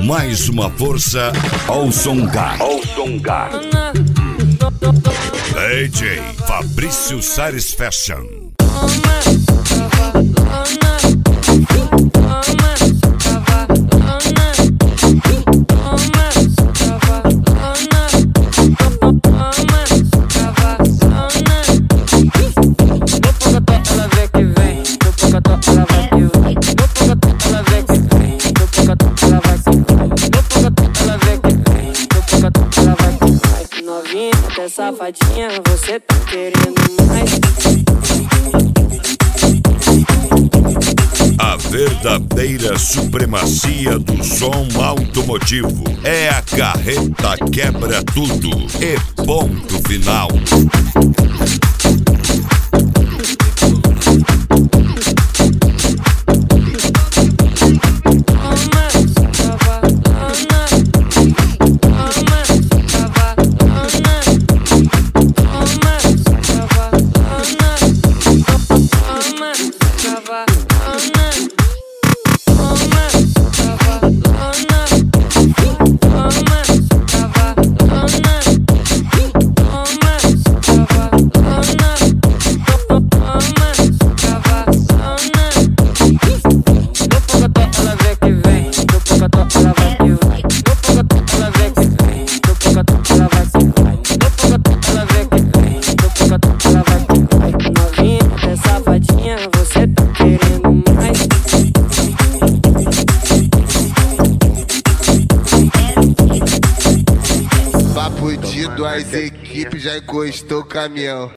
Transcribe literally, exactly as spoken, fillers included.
mais uma força ao Songar. Ao Songar. D J Fabrício Sares Fashion. Safadinha, você tá querendo mais? A verdadeira supremacia do som automotivo é a Carreta Quebra Tudo e ponto final. Fudido, as equipes já encostou o caminhão.